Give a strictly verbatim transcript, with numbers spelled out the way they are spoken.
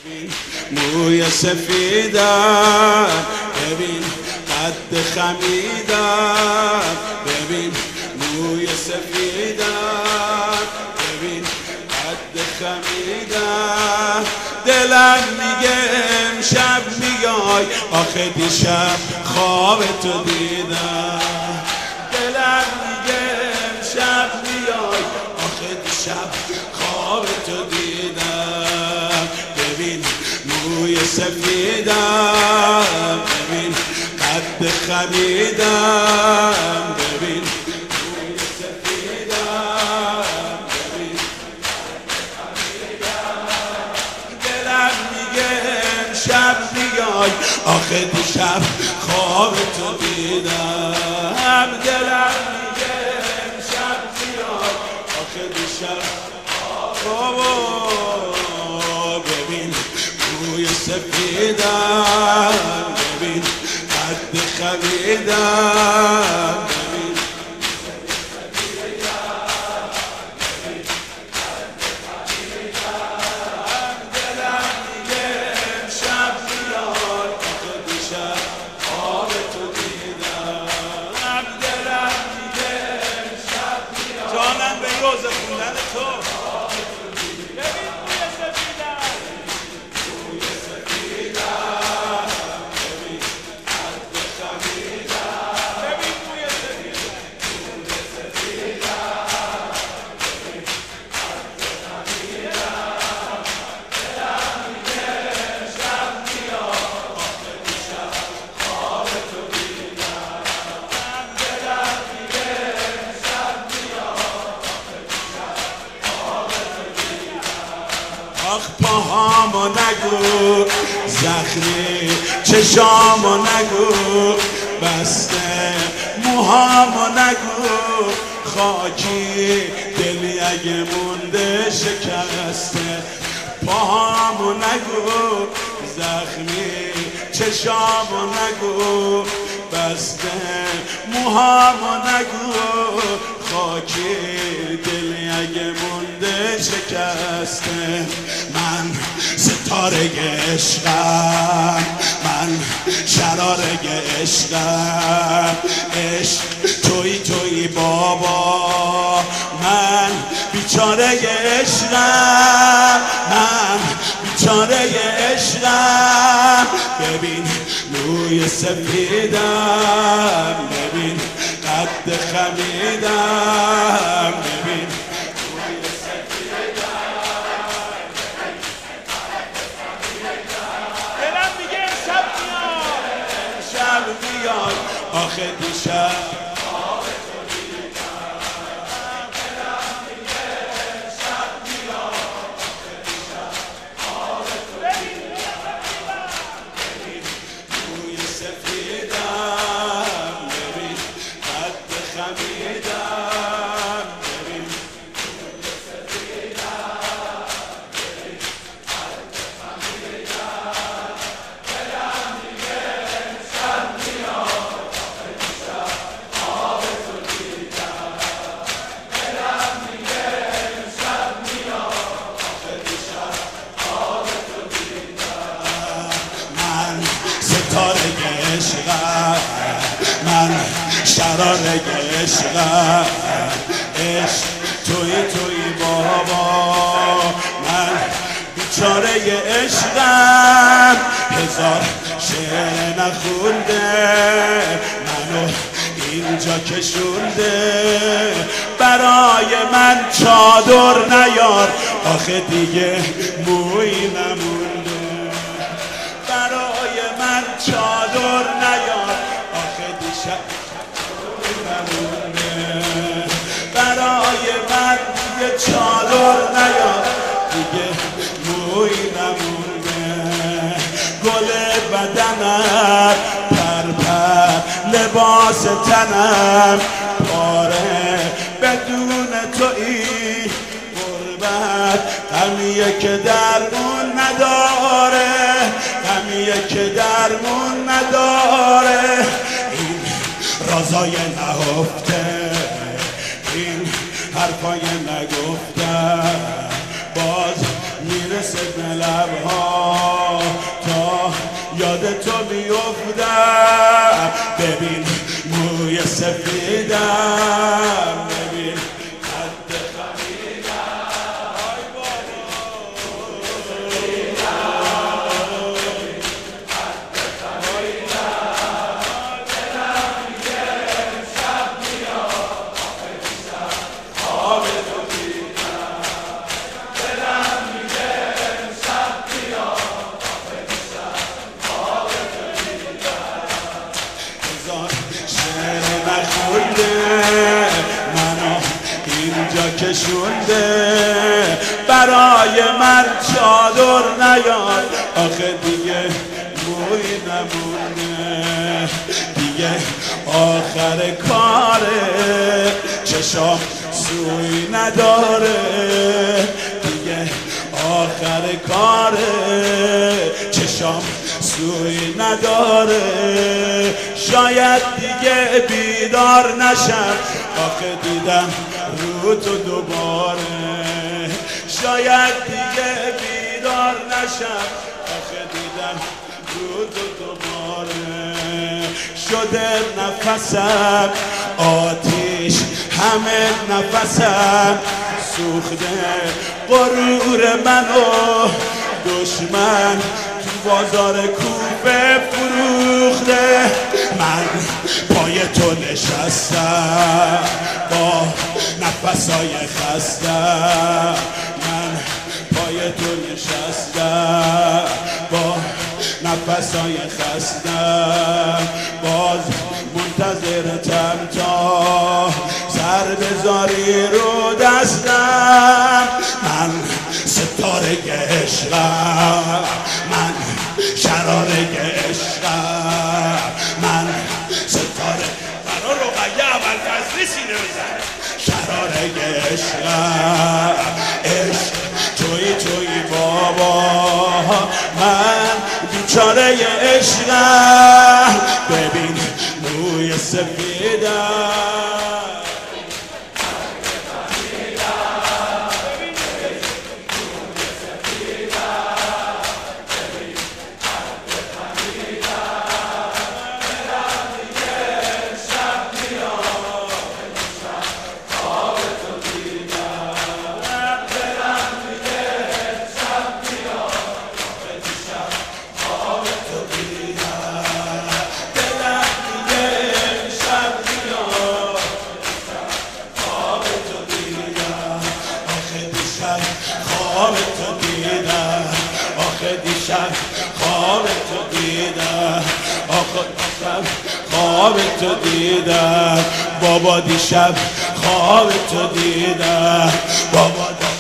ببین موی سفیدم، ببین قد خمیدم، ببین موی سفیدم، ببین قد خمیدم. دلم میگه امشب میای، آخه دیشب خواب تو دیدم. دلم میگه امشب میای، آخه دیشب خواب تو دیدم. ببین موی سفیدم، ببین قد خمیدم، ببین موی سفیدم، ببین قد خمیدم. دلم میگه امشب میای، آخه دیشب خواب تو دیدم. دلم میگه امشب میای، آخه دیشب خواب. ببین موی سفیدم، ببین قد خمیدم، ببین دلم میگه امشب میای، آخه دیشب خواب تو دیدم. دلم میگه امشب میای، جانم به روز خوندن تو. آخ پاهامو نگو زخمی، چشامو نگو بسته، موهامو نگو خاکی، دلی اگه مونده شکسته. پاهامو نگو زخمی، چشامو نگو بسته، موهامو نگو خاکی، دلی اگه مونده شکسته. من ستاره عشقم، من شراره عشقم، عشق توی توی بابا، من بیچاره عشقم، من بیچاره عشقم. ببین موی سفیدم، ببین قد خمیدم، ببین موی سفیدم، دلم میگه امشب میای، امشب میای، آخه دیشب خواب تو دیدم. دلم میگه امشب میای، آخه دیشب خواب تو دیدم. ببین موی سفیدم، ببین قد خمیدم، ببین موی سفیدم، ببین قد خمیدم. دلم میگه امشب میای، آخه دیشب خواب تو دیدم. دلم میگه امشب میای، آخه دیشب خواب تو دیدم. من ستاره عشقم، من شراره عشقم، عشق توی توی بابا، من بیچاره عشقم. هزار شعر نخونده منو اینجا کشونده، برای من چادر نیار، آخه دیگه موی نمونده. برای من چادر نیار، آخه دیشب نمونده. برای من دیگه چادر نیار، دیگه موی نمونده. گل بدنم پر پر، لباس تنم پاره، بدون تویی غربت غمیه که درمون نداره، غمیه که درمون نداره. این رازای نهفته، این حرفای نگفتم، باز میرسه به لبها تو بیفتم ببین موی سفیدم ببین قد خمیدم آی بابا قد خمیدم دلم میگه شب میاد آخه دیشب خواب تو دیدم دلم میگه شب میاد آخه دیشب خواب تو دیدم هزار شعر نخونده منو اینجا کشونده برای من چادر نیاد آخه دیگه موی نمونده دیگه آخر کاره چشام سوی نداره دیگه آخر کاره چشام سوی نداره شاید دیگه بیدار نشم آخه دیدم رو تو دوباره شاید دیگه بیدار نشم آخه دیدم رو تو دوباره شده نفسم آتیش همه نفسم سوخته غرور منو دشمن تو بازار کوفه فروخته من پای تو نشستم با نفسای خستم من پای تو نشستم با نفسای خستم باز منتظرتم تا سر بذاری رو دستم من ستاره عشقم من شراره عشقم من ستاره برای رقیه اول فصلی سینه بزن شراره عشقم عشق توی توی بابا من بیچاره عشقم ببین موی سفیدم خواب تو دیدم آخه دیشب خواب تو دیدم آخه دیشب خواب تو دیدم بابا دیشب خواب تو دیدم بابا